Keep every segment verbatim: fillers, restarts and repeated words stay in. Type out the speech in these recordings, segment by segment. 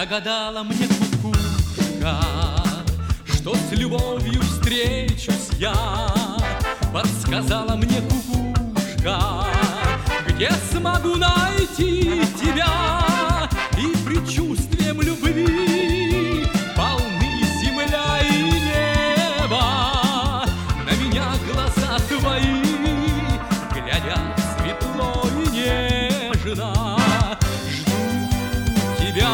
Нагадала мне кукушка, что с любовью встречусь я. Подсказала мне кукушка, где смогу найти тебя. И предчувствием любви полны земля и небо. На меня глаза твои глядят светло и нежно. Жду тебя,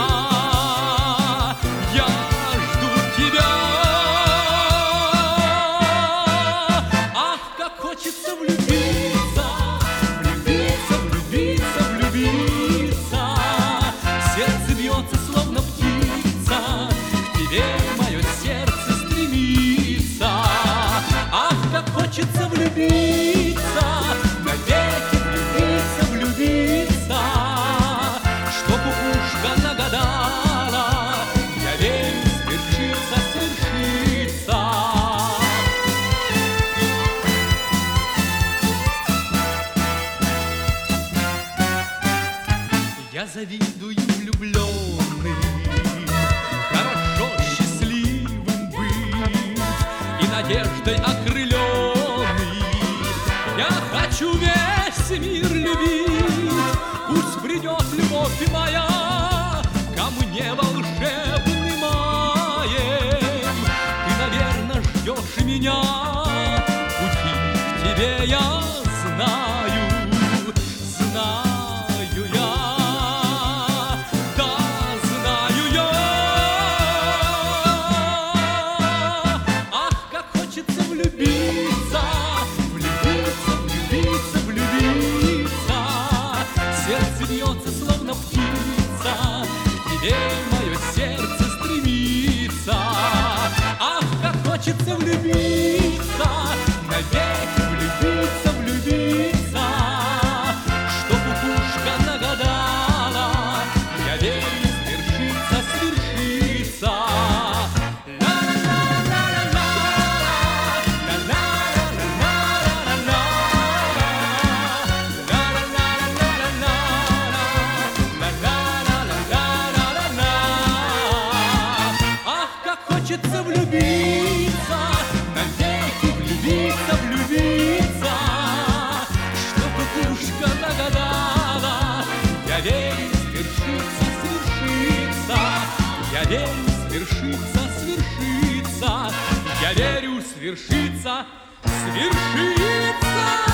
я жду тебя. Ах, как хочется влюбиться, влюбиться, влюбиться, влюбиться. Сердце бьется, словно птица, к тебе мое сердце стремится. Ах, как хочется влюбиться, навеки влюбиться, влюбиться. Что кукушка нагадала, я верю, свершится, свершится. Я завидую влюбленным, хорошо счастливым быть и надеждой окрыленный. Я хочу весь мир любить, пусть придет любовь моя ко мне волшебным маем. Ты, наверное, ждешь меня, пути к тебе я знаю, знаю я. Влюбиться, влюбиться, влюбиться, влюбиться. Сердце бьется, словно птица, к тебе мое сердце стремится. Ах, как хочется влюбиться, навеки влюбиться, влюбиться. Что кукушка нагадала, я верю, свершится, свершится. Хочется влюбиться, навеки влюбиться, влюбиться. Что кукушка нагадала, я верю, свершится, свершится. Я верю, свершится, свершится. Я верю, свершится, свершится.